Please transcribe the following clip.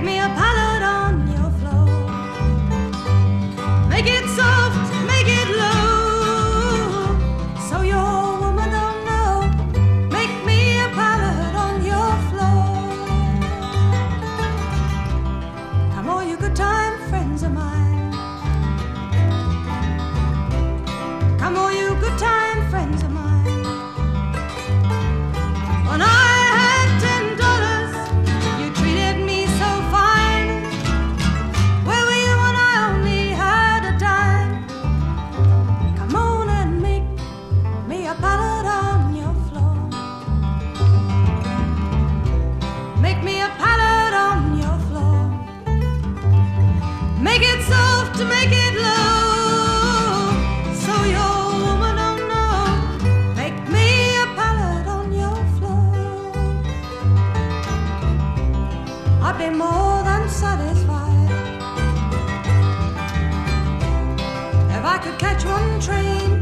Make me a pallet on your floor. Make it soft, make it low, so your woman don't know. Make me a pallet on your floor. Come all you good time friends of mine. Come all you good time friends of mine. When I had $10, you treated me so fine. Where were you when I only had a dime? Come on and make me a pallet on your floor. Make me a pallet on your floor. Make it soft, make it low, so your woman don't know. Make me a pallet on your floor. I'd be more than satisfied if I could catch one train